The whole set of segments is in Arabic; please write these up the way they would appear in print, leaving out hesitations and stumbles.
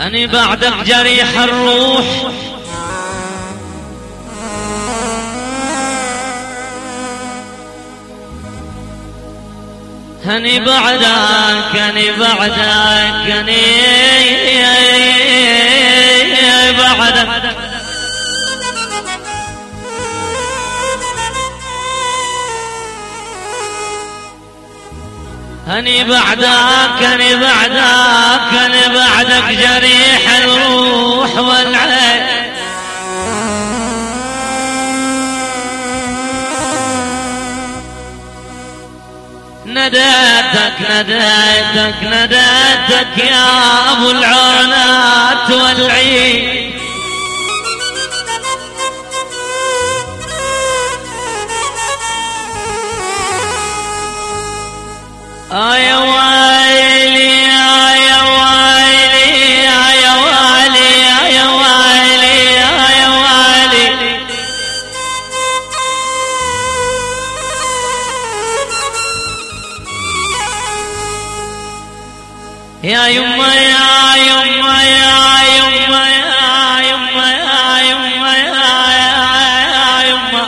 أني بعدك جريح الروح أني بعدك أني بعدك أني بعدك أني بعدك أني بعدك أني بعدك جريح الروح والعين نديتك نديتك نديتك يا أبو العونات والعين يا ويلي يا ويلي يا ويلي يا ويلي يا ويلي يا يما يا يما يا يما يا يما يا يما يا يما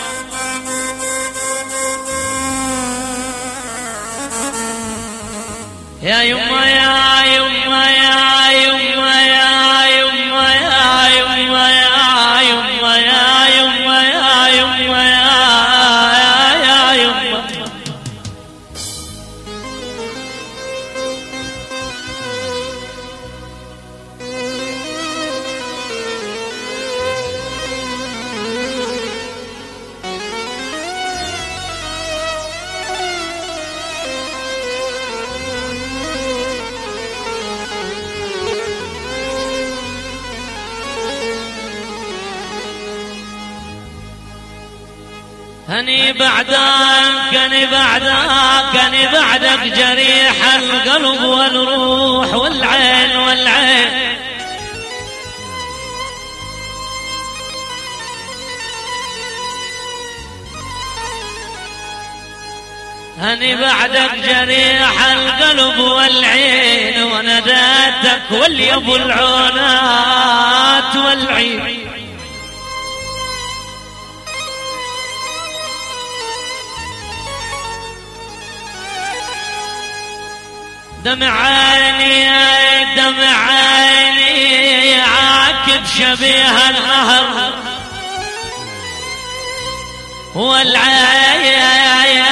يا يما يا يما يا يما يا يما يا يما يا يما يا يما يا يما يا يما أني بعدك أني بعدك أني بعدك جريح القلب والروح والعين والعين أني بعدك جريح القلب والعين ونادتك واليب العونات والعين دمع عيني دمع عيني عاكب شبيه النهر والعين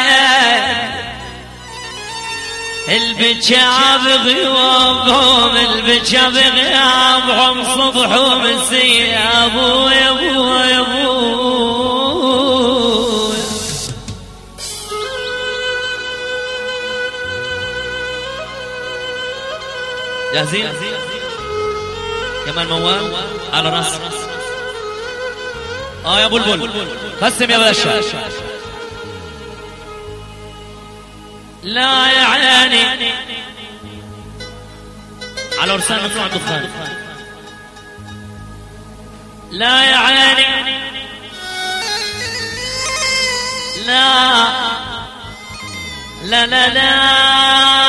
البكا بغيابهم البكا بغيابهم صبح ومسي يا ابو يا ابو يا ابو جاهزين؟ كمان موال على راس يا بلبل قسم يا باشا لا يا عيني على رسالة ممنوع الدخان لا يا عيني لا لا لا لا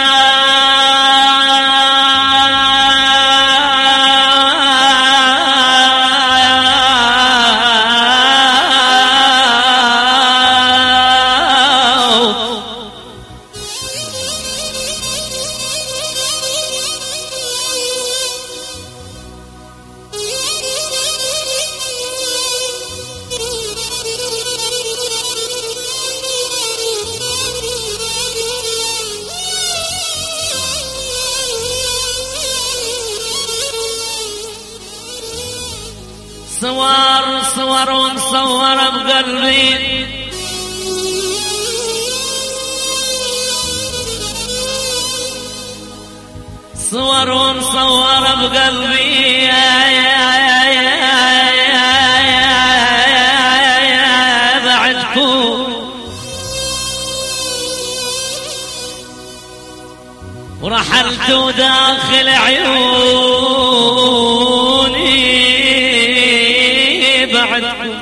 صور صور ونصور بقلبي صور ونصور بقلبي بعدكم ورحلت داخل عيوني بعدكم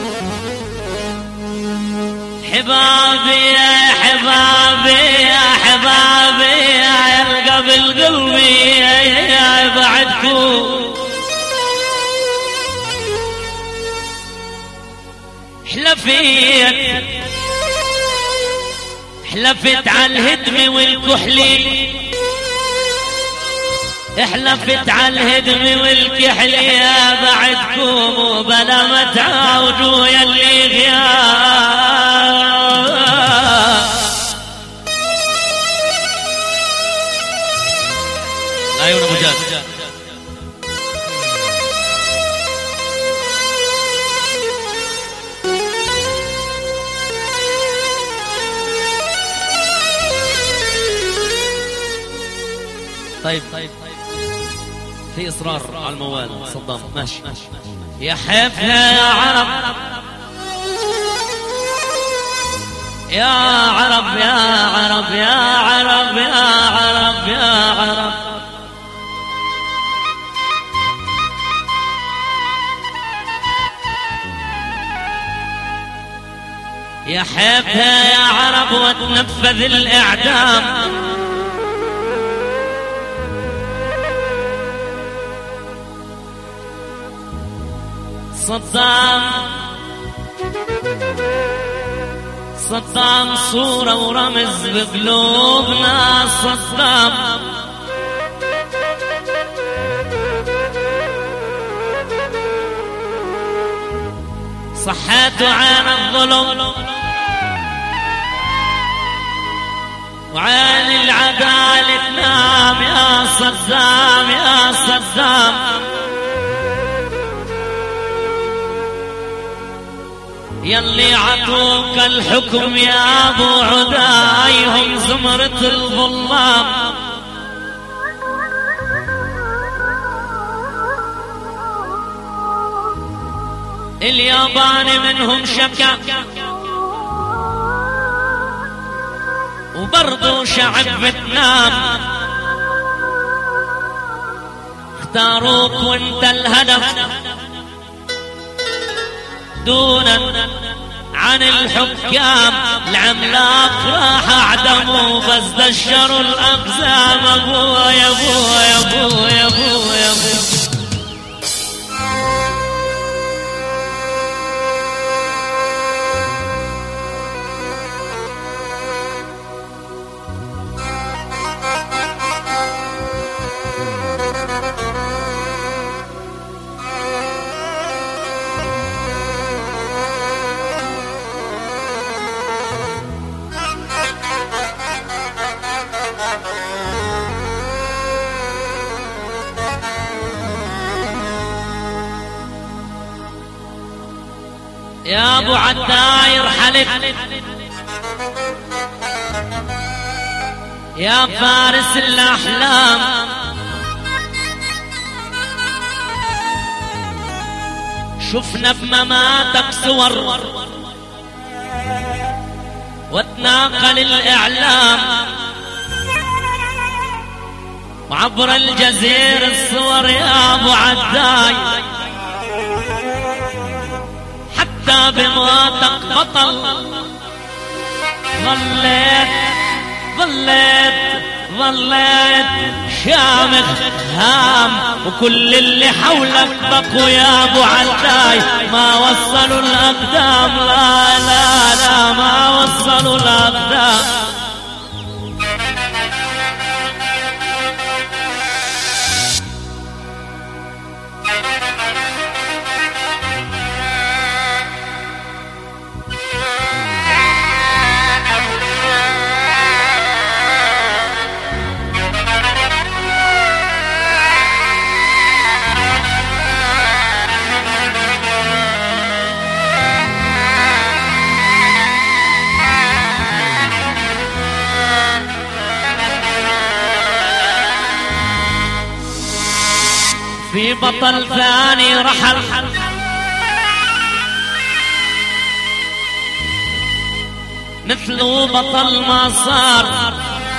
حبابي يا حبابي يا احبابي يا القبل قلبي يا بعدكم حلفت على الهدم والكحلي، حلفت على الهدم والكحلي يا بعدكم وبلا ما تعاودوا يلي غياب. عيون ابو جاد طيب في إصرار على الموال صدام ماشي. يا حبنا يا عرب يا عرب يا عرب يا عرب يا عرب يا عرب يا حبنا يا عرب وتنفذ الإعدام. صدام صورة ورمز بقلوبنا. صدام صحته عين الظلم وعين العدالة تنام يا صدام يا صدام. يلي عطوك الحكم يا ابو عداي هم زمرة الظلام. الياباني منهم شكا وبرضو شعب فيتنام. اختاروك وانت الهدف دونا عن الحكام. العملاق راح اعدموا بس دشروا الاقزام. ابو يا ابو يا ابو يا ابو يا ابو يا ابو عداير حلف يا فارس الاحلام. شفنا بمماتك صور وتناقل الاعلام وعبر الجزير الصور يا ابو عداي. حتى بمواتك بطل ظليت شامخ هام. وكل اللي حولك بقوا يا ابو عداي ما وصلوا الاقدام. لا لا لا ما وصلوا الاقدام. في بطل ثاني رحل مثله بطل ما صار.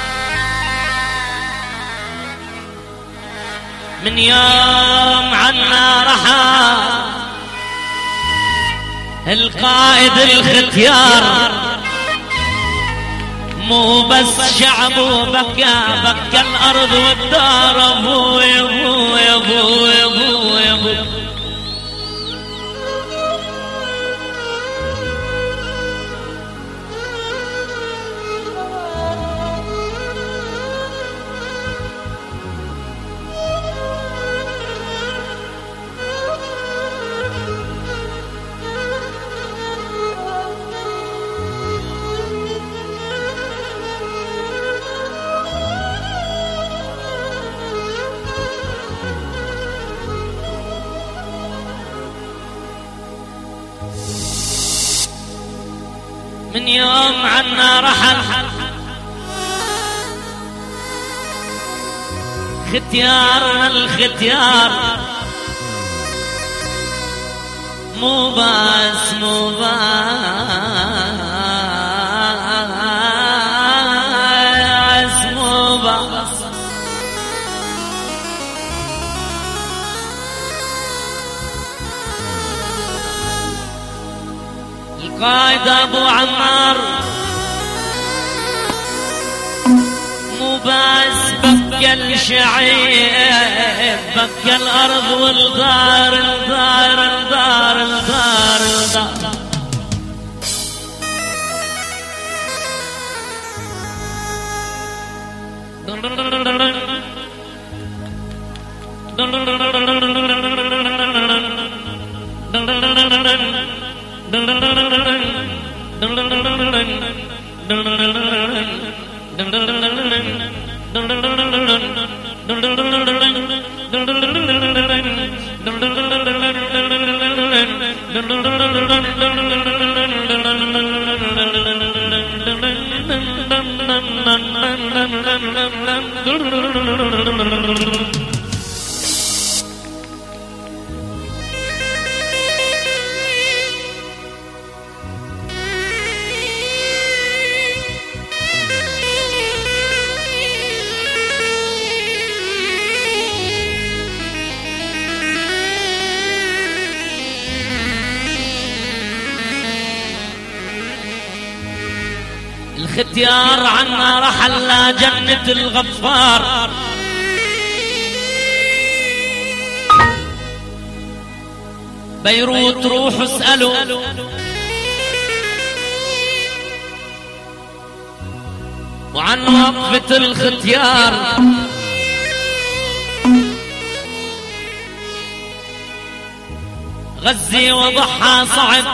من يوم عنا رحى القائد الختيار مو بس شعب وبكى بكى الأرض والدار أبو يا أبو يا أبو يا أبو يا أبو. من يوم عنا رحل ختيارنا الختيار مو بس مو بس القائد ابو عمار مو بس بكى الشعيب بكى الارض والدار الدار الدار الدار الدار. الختيار عنا رحل لا جنة الغفار بيروت روحوا اسألوا وعن وقفة الختيار غزي وضحى صعب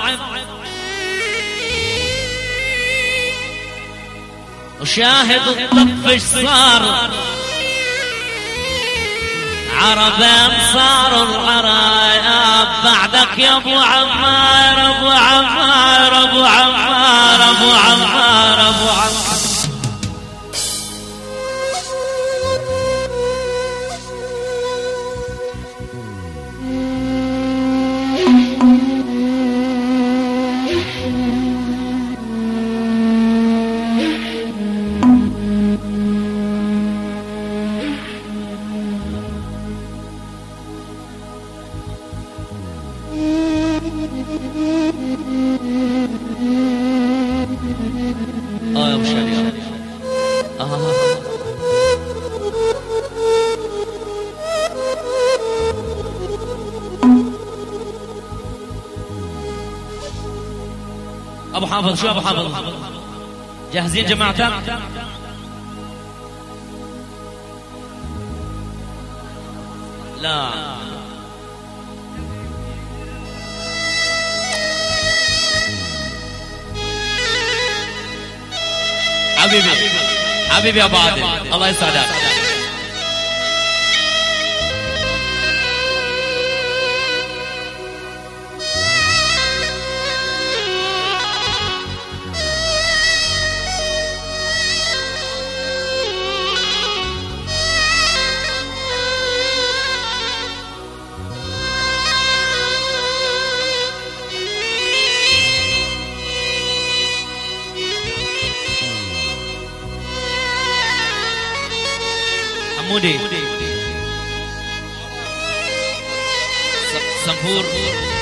وشاهد الطفش صار عربان صاروا العراياب بعدك يا ابو عمار ابو عمار ابو عمار ابو عمار ابو عمار. يا ابو شريف ابو حافظ. شو ابو حافظ جاهزين جماعتك؟ لا حبيبي حبيبي يا ابو عادل الله يسعدك. مودي سمبور